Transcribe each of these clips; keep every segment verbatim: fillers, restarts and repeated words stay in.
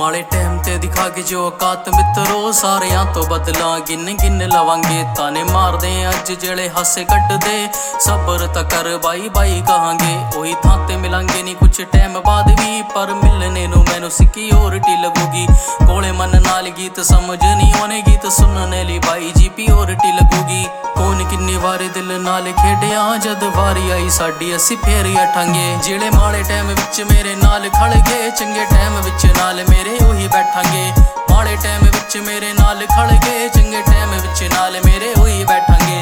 माड़े टाइम ते दिखा के जो औकात मित्रो सारियां तो बदला गिन गिन लवांगे ताने मार दे अज जेड़े हासे कट दे सबर ता कर बाई बाई कहांगे ओही थां ते मिलांगे नी कुछ टाइम बाद भी पर मिलने नू मैनू सिक्योरिटी लगूगी कोले मन नाल गीत समझ नहीं आने गीत सुनने ली बाई जी प्योरिटी लगूगी कौन किन्नी वारी दिल नाल खेडिया जद वारी आई साडी असी फेर अठांगे जेड़े माड़े टाइम विच मेरे नाल खड़ गए चंगे टाइम विच नाल मेरे ओही बैठांगे माड़े टाइम विच मेरे नाल खड़ गए चंगे टाइम विच नाल मेरे ओही बैठांगे।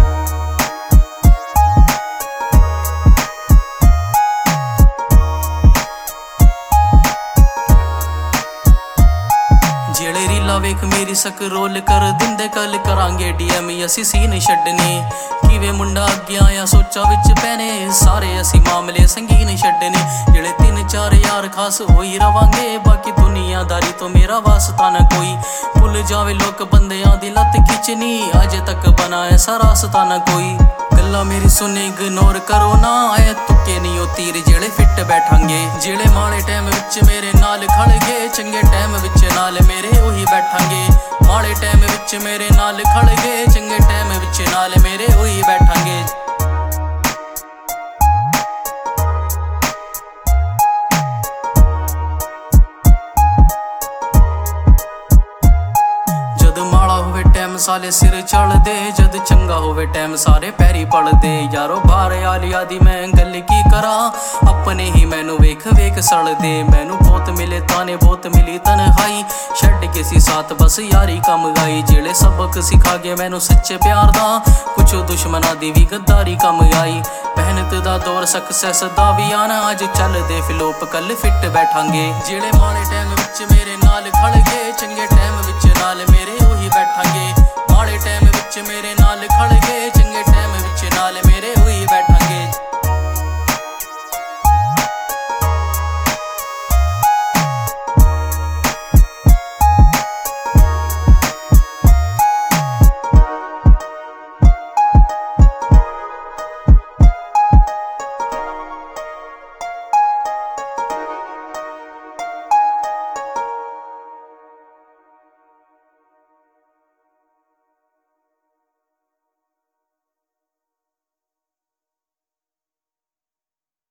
जेड़े रीला वेख मेरी सक रोल कर दिंदे कल करांगे डीएम असी सीन छड्डने किवे मुंडा अगे आया सोचा विच पैने सारे असी मामले संगीन छड्डने जेड़े तीन चार यार खास होई रवांगे बाकी दुनियादारी तो मेरा वास्ता न कोई भुल जावे लोक बंदियां दी लत खिचनी अजे तक बना ऐसा रास्ता न कोई गल्ला मेरी सुने इग्नोर करो ना आए तुक्के नहीं ओ तीर जेड़े फिट बैठांगे जेड़े माड़े टाइम विच मेरे नाल खड़ गए चंगे टाइम विच नाल मेरे ओही बैठांगे माड़े टाइम विच मेरे नाल खड़ गए चंगे टाइम विच नाल मेरे ओही बैठांगे। जद माड़ा होवे टाइम साले सिर चढ़ दे जद चंगा होवे टाइम सारे पैरी पड़ दे यारो बाहर आलिया दी मैं गल की करा अपने ही मैनू वेख वेख सड़ दे मैनू बहुत मिले ताने बहुत मिली तन्हाई छड्ड के सी साथ बस यारी कम गाई जेड़े सबक सिखा गए मैनू सच्चे प्यार दा कुछ दुश्मना दी भी गद्दारी कम आई मेहनत दा दौर सक्सैस दा भी आना अज चल दे फिलोप कल फिट बैठांगे जेड़े माड़े टाइम विच मेरे नाल खड़ गए चंगे टाइम विच नाल मेरे ओही बैठांगे माड़े टाइम विच मेरे नाल खड़